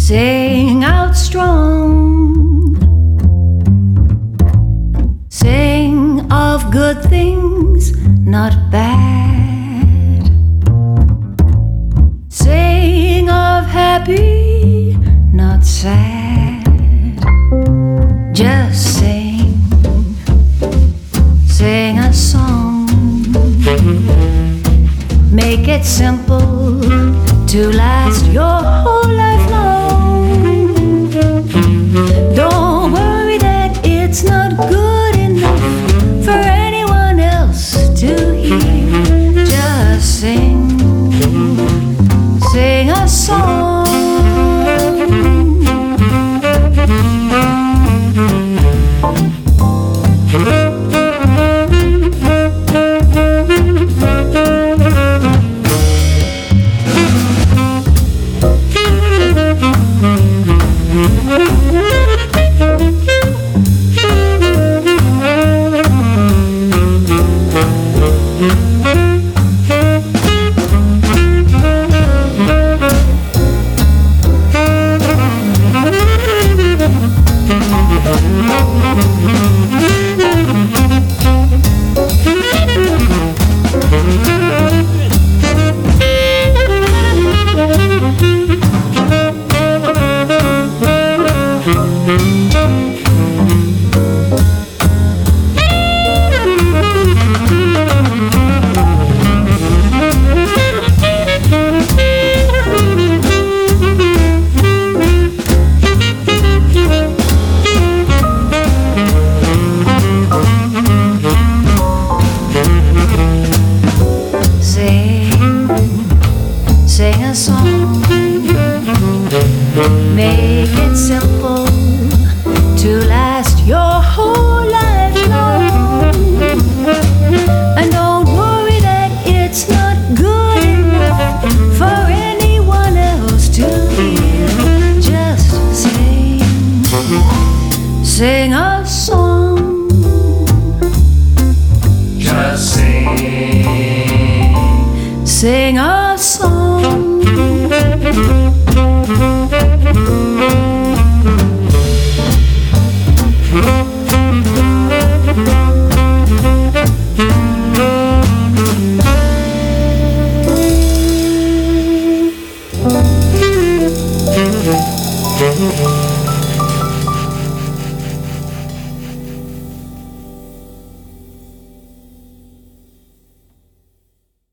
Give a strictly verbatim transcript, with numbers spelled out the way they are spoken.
Sing out strong, sing of good things, not bad. Sing of happy, not sad. Just sing, sing a song. Make it simple to last your whole life long. Don't worry that it's not good enough for anyone else to hear. Just sing, sing a song. Sing a song, make it simple to last your whole life long. And don't worry that it's not good enough for anyone else to hear. Just sing, sing a song. Just sing, sing a song. Thank you.